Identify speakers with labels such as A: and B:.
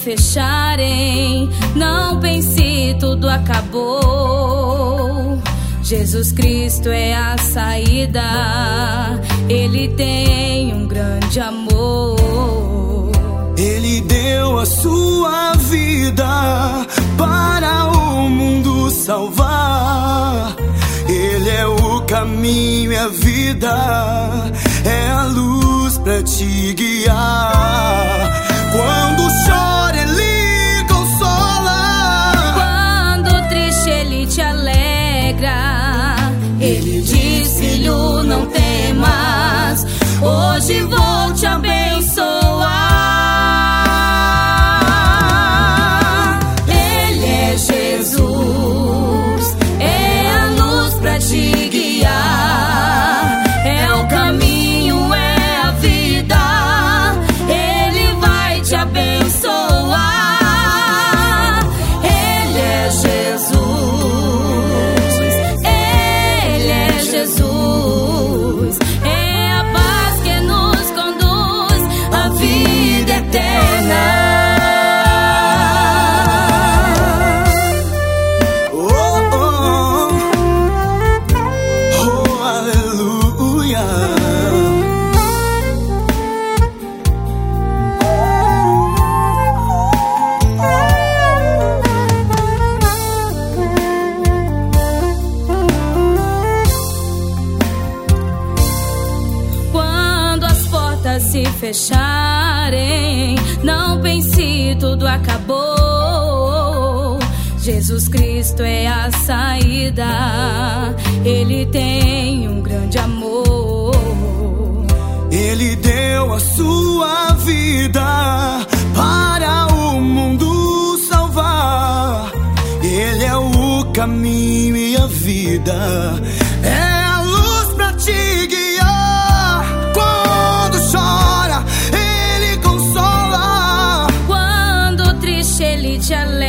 A: fecharem, não pense tudo acabou. Jesus Cristo é a saída, Ele tem um grande amor.
B: Ele deu a sua vida para o mundo salvar. Ele é o caminho e a vida, é a luz pra te guiar. Quando chora, Ele consola.
A: Quando triste, Ele te alegra. Ele diz: filho, não temas, hoje vou te abençoar. Ele é Jesus, é a luz pra te guiar, é o caminho, é a vida, Ele vai te abençoar. Ele é Jesus, Ele é Jesus, é a paz que nos conduz à vida eterna. Se fecharem, não pense tudo acabou. Jesus Cristo é a saída, Ele tem um grande amor.
B: Ele deu a sua vida para o mundo salvar. Ele é o caminho e a vida, é a luz pra te guiar. Quando chora, Ele consola.
A: Quando triste, Ele te alegra.